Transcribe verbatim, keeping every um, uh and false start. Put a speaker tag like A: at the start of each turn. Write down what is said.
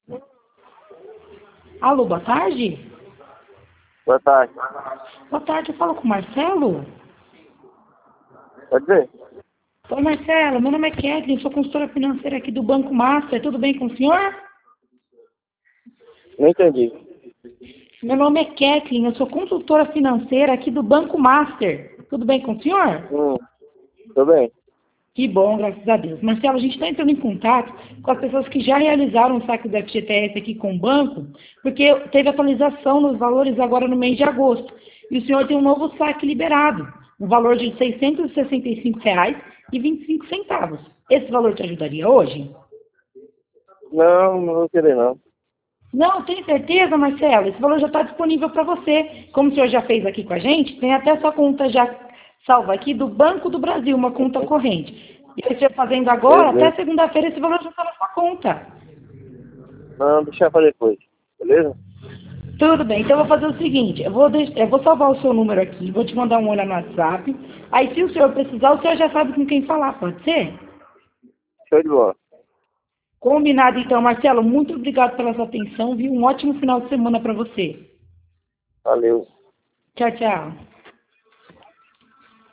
A: Alô, boa tarde?
B: Boa tarde.
A: Boa tarde, eu falo com o Marcelo?
B: Pode dizer?
A: Oi, Marcelo, meu nome é Kathleen, sou consultora financeira aqui do Banco Master, tudo bem com o senhor?
B: Não entendi.
A: Meu nome é Kathleen, eu sou consultora financeira aqui do Banco Master, tudo bem com o senhor?
B: Hum, tudo bem.
A: Que bom, graças a Deus. Marcelo, a gente está entrando em contato com as pessoas que já realizaram o saque do F G T S aqui com o banco, porque teve atualização nos valores agora no mês de agosto. E o senhor tem um novo saque liberado, um valor de seiscentos e sessenta e cinco reais e vinte e cinco centavos. Esse valor te ajudaria hoje?
B: Não, não vou querer não.
A: Não, tem certeza, Marcelo? Esse valor já está disponível para você. Como o senhor já fez aqui com a gente, tem até sua conta já salva aqui do Banco do Brasil, uma conta corrente. E você fazendo agora, até
B: Beleza.
A: segunda-feira esse valor já está na sua conta.
B: Não, deixa pra depois. Beleza?
A: Tudo bem, então eu vou fazer o seguinte, eu vou, deix- eu vou salvar o seu número aqui, vou te mandar um olho no WhatsApp. Aí se o senhor precisar, o senhor já sabe com quem falar, pode ser?
B: Show de bola.
A: Combinado então, Marcelo, muito obrigado pela sua atenção, viu? Um ótimo final de semana para você.
B: Valeu.
A: Tchau, tchau.